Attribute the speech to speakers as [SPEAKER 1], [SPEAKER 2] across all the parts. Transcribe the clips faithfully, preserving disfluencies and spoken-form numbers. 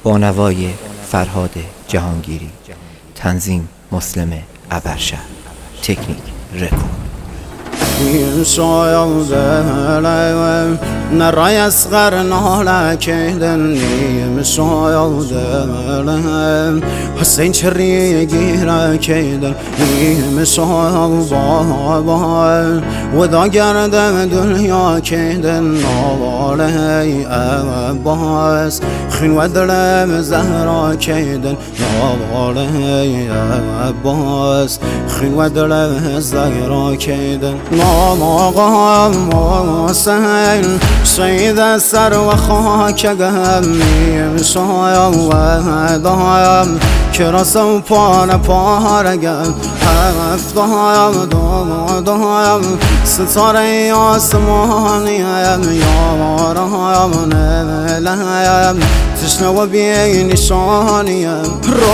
[SPEAKER 1] با نوای فرهاد جهانگیری، تنظیم مسلم ابرشهر، تکنیک رکورد.
[SPEAKER 2] این شایده لیم نرای اصغر ناله کهدن نیم شایده لیم حسین چری گیره کهدن نیم شایده و دا گردم دنیا کهدن نواله عباس خین و دلم زهرا کهدن نواله عباس خین و دلم زهرا کهدن آقا سهل شید سر و خاک گمیم شایم و دایم کراسم پان پارگم هفتایم دو دایم ستاره آسمانیم یارایم نملیم تشنه و بی نشانیم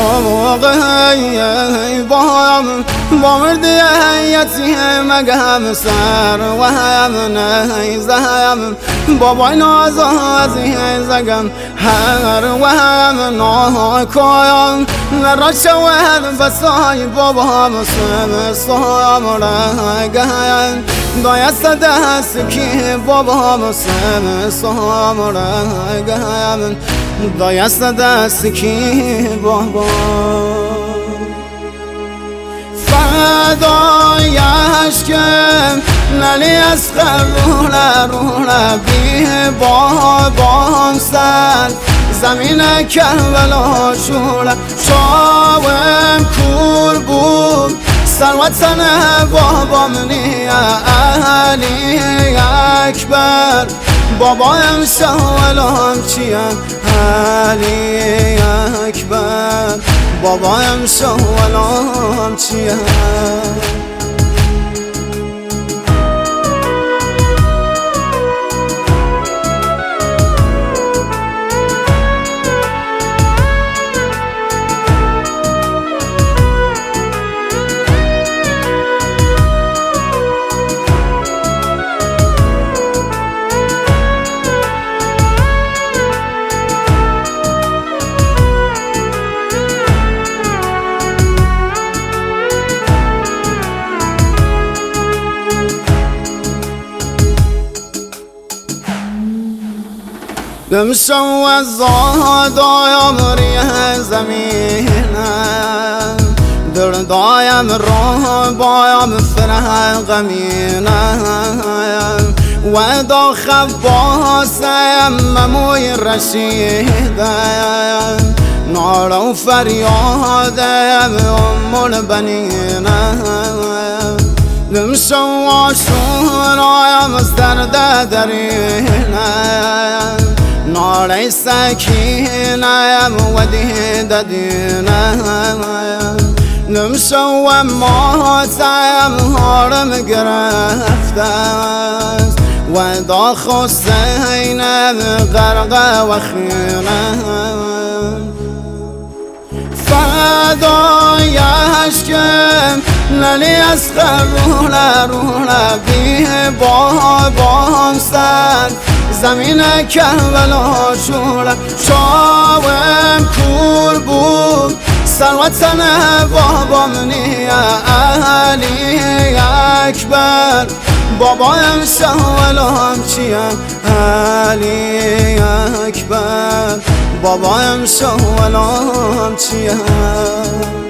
[SPEAKER 2] روغی بایم با مردی یتیم گم سر و هم نیزم بابای نازازی زگم هر و هم ناکایم نرا شود بسای بابا مسلم سایم رگم دایست دست کی بابا مسلم سایم رگم دایست دست کی بابا فدای عشقم نلی از خرونه رونه بی بابام سر زمین کربلا شوله شاوم کور بود سروتن بابام نیه علی اکبر بابایم شوالام چیم علی اکبر بابایم شوالام چیم دمشو از زادایم ریه زمینم دل دایم راه بایم فرح غمینم و دا خباسم مموی رشیدم نار و فریادم ام البنینم دمشو آشورایم از درد درینم نار سکینم و دید دینم نمشو و ماتم هارم گرفتم و دا خسینم غرق و خینم فدای عشقم نلی از خرونه رونه بی بابام سر زمین کربلا شوله شاوم کور بود سروتن بابام نیه علی اکبر بابایم شوالام چیم علی اکبر بابایم شوالام چیم